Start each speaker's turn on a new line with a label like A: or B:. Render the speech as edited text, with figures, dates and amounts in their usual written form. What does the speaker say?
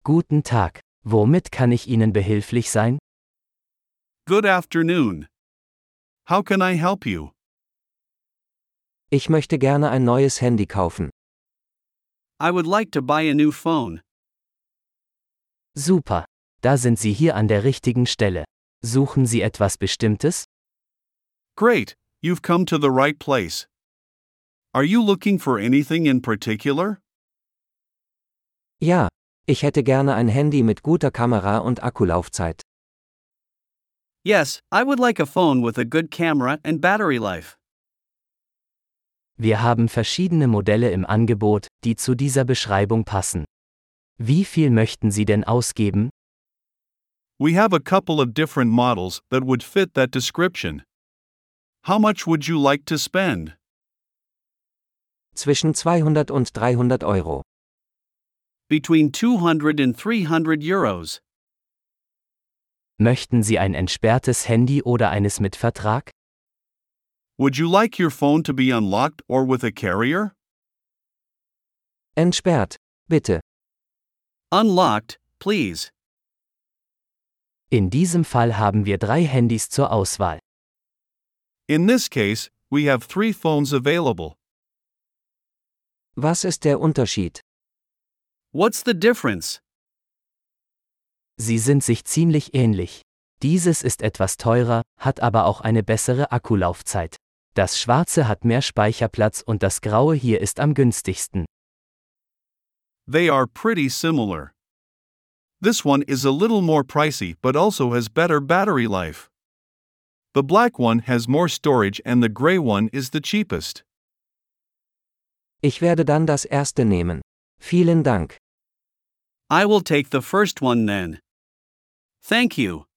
A: Guten Tag. Womit kann ich Ihnen behilflich sein?
B: Good afternoon. How can I help you?
C: Ich möchte gerne ein neues Handy kaufen.
B: I would like to buy a new phone.
A: Super. Da sind Sie hier an der richtigen Stelle. Suchen Sie etwas Bestimmtes?
B: Great, you've come to the right place. Are you looking for anything in particular?
C: Ja, ich hätte gerne ein Handy mit guter Kamera und Akkulaufzeit.
B: Yes, I would like a phone with a good camera and battery life.
A: Wir haben verschiedene Modelle im Angebot, die zu dieser Beschreibung passen. Wie viel möchten Sie denn ausgeben?
B: We have a couple of different models that would fit that description. How much would you like to spend?
C: Zwischen 200 und 300 Euro.
B: Between 200 and 300 euros.
A: Möchten Sie ein entsperrtes Handy oder eines mit Vertrag?
B: Would you like your phone to be unlocked or with a carrier?
C: Entsperrt, bitte.
B: Unlocked, please.
A: In diesem Fall haben wir 3 Handys zur Auswahl.
B: In this case, we have 3 phones available.
C: Was ist der Unterschied?
B: What's the difference?
A: Sie sind sich ziemlich ähnlich. Dieses ist etwas teurer, hat aber auch eine bessere Akkulaufzeit. Das schwarze hat mehr Speicherplatz und das graue hier ist am günstigsten.
B: They are pretty similar. This one is a little more pricey but also has better battery life. The black one has more storage and the gray one is the cheapest.
C: Ich werde dann das erste nehmen. Vielen Dank.
B: I will take the first one then. Thank you.